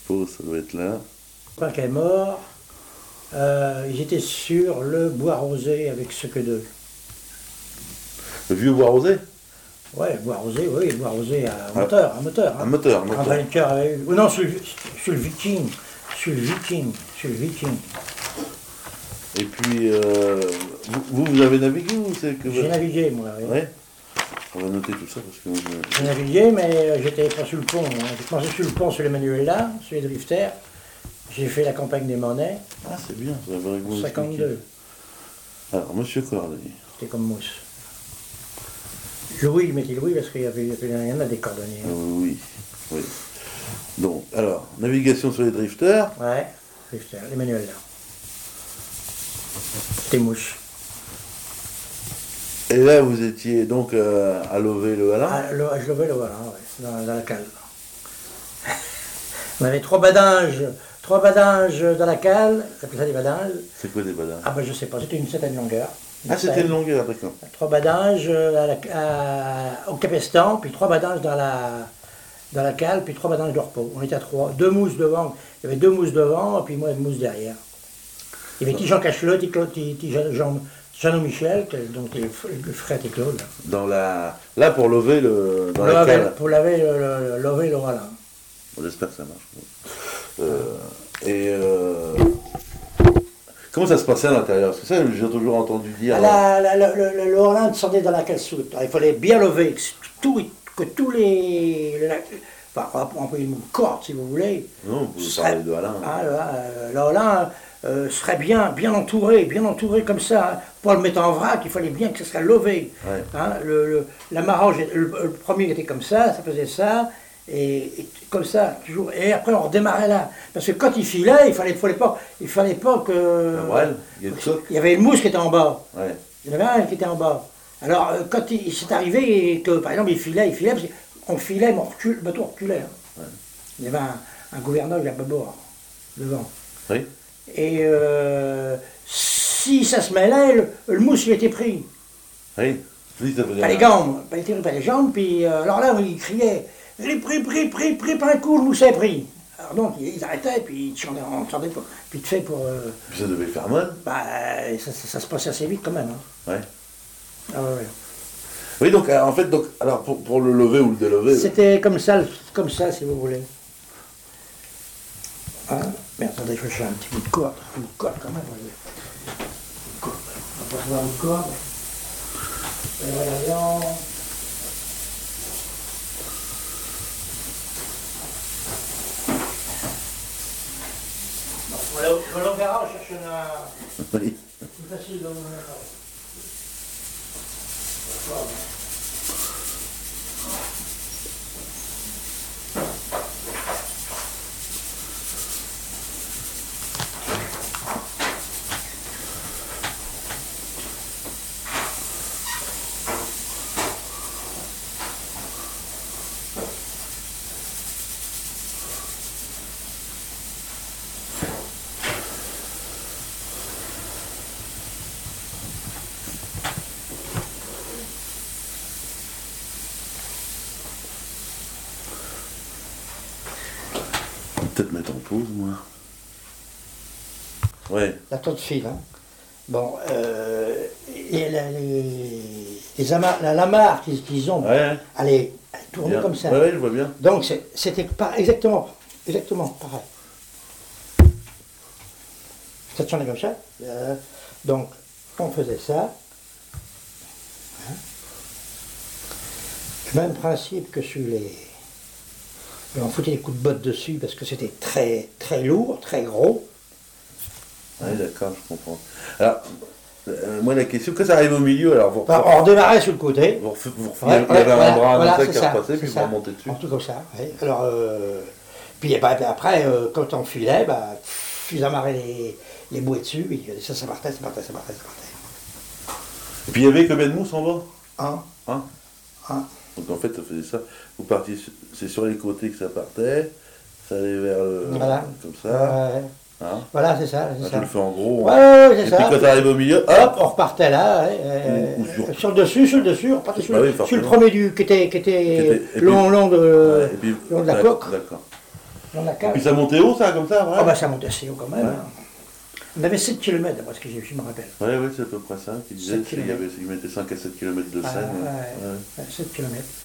suppose, ça doit être là. Quand il est mort, ils étaient sur le bois rosé avec ce que d'eux. Le vieux bois rosé? Ouais, bois rosé, oui, bois rosé à moteur, un moteur. Un moteur, un Quand moteur. Vainqueur avait eu. Oh non, sur le Viking. Sur le Viking. Et puis, vous avez navigué ou c'est que J'ai navigué, moi. Oui. Ouais. On va noter tout ça parce que moi, J'ai navigué, mais j'étais pas sur le pont. Moi. J'ai commencé sur le pont sur les Manuela, sur les drifters. J'ai fait la campagne des Monnaies, Ah, c'est bien, ça va vous en 52. expliquer. Alors, monsieur Corday. C'était comme mousse. Louis, il mettait Louis parce qu'il y en a des cordonniers. Oui, oui. Donc, alors, navigation sur les drifters. Ouais, drifters, les Manuela. C'était mouche. Et là, vous étiez donc à Lovey-le-Halin. Ah, je levais le voilà, ouais, dans la cale. On avait trois badanges dans la cale, on appelait ça des badanges. C'est quoi des badins? Ah ben je sais pas, c'était une certaine longueur. Ah, c'était une longueur, d'accord. Trois badanges au capestan, puis trois badanges dans la cale, puis trois badanges de repos. On était à trois, deux mousses devant, il y avait deux mousses devant, et puis moi une mousse derrière. Il y avait petit Jean Cachelot, petit Jean Michel, donc le frère et Claude. Là, pour lever dans la cale. Pour laver le voilà. J'espère que ça marche. Comment ça se passait à l'intérieur? Parce que ça, j'ai toujours entendu dire. Le Hollande descendait dans la cale soute. Il fallait bien lever, que tous les. Enfin, on peut une corde si vous voulez. Non, vous parlez de Halin. Le Hollande serait bien entouré comme ça. Hein. Pour le mettre en vrac, il fallait bien que ce soit levé. Ouais. Hein, l'amarrage, le premier était comme ça faisait ça. Et comme ça, toujours. Et après, on redémarrait là. Parce que quand il filait, il fallait pas que. Il y avait une mousse qui était en bas. Ouais. Il y en avait un qui était en bas. Alors, quand il s'est arrivé et que, par exemple, il filait, parce qu'on filait, mais le bateau reculait. Hein. Ouais. Il y avait un gouverneur vers bâbord, devant. Oui. Et si ça se mêlait, le mousse, il était pris. Oui. Pas les jambes, pas les jambes, puis alors là, il criait. Il est pris par un coup, le mousse est pris. Alors donc, ils arrêtaient, puis ils chantaient pas. Puis de fait pour. Puis ça devait faire mal. Bah, ça se passait assez vite quand même. Hein. Ouais. Ah ouais. Oui, donc en fait, alors pour le lever ou le délever. C'était comme ça, si vous voulez. Ah, mais attendez, je vais chercher un petit bout de corde. Une corde quand même. Une corde. On va pas voir une corde. Et voilà, Voilà, on verra, on cherche un. Oui. Plus facile dans le. Peut-être mettre en pause, moi. Ouais. La tôte file, hein. Bon, et la lamarre qu'ils ont, ouais. elle tournait comme ça. Ouais, je vois bien. Donc c'était exactement pareil. Ça tournait comme ça. Donc on faisait ça. Hein. Même principe que sur les. On foutait des coups de botte dessus parce que c'était très très lourd, très gros. Oui, d'accord, je comprends. Alors, moi la question, quand ça arrive au milieu, alors on redémarrait sur le côté. Il y avait un bras comme ça qui repassait, puis vous remontez dessus. Tout comme ça. Oui. Alors, puis après, quand on filait, ils amarraient les bouées dessus, et ça partait. Et puis il y avait combien de mousse en bas? Un. Donc en fait, ça faisait ça. Vous partiez, c'est sur les côtés que ça partait, ça allait vers comme ça. Hein? Voilà, c'est ça. Je le fais en gros. Ouais, c'est ça. Et puis quand ça arrive au milieu, hop, on repartait là. Sur le dessus, on partait sur le premier qui était long de la coque. D'accord. Et puis ça montait haut, ça, comme ça, ouais. Ah bah ça montait assez haut quand même. Hein. On avait 7 km, d'après ce que je me rappelle. Oui, c'est à peu près ça. Il disait qu'il mettait 5 à 7 km de Seine. 7 km.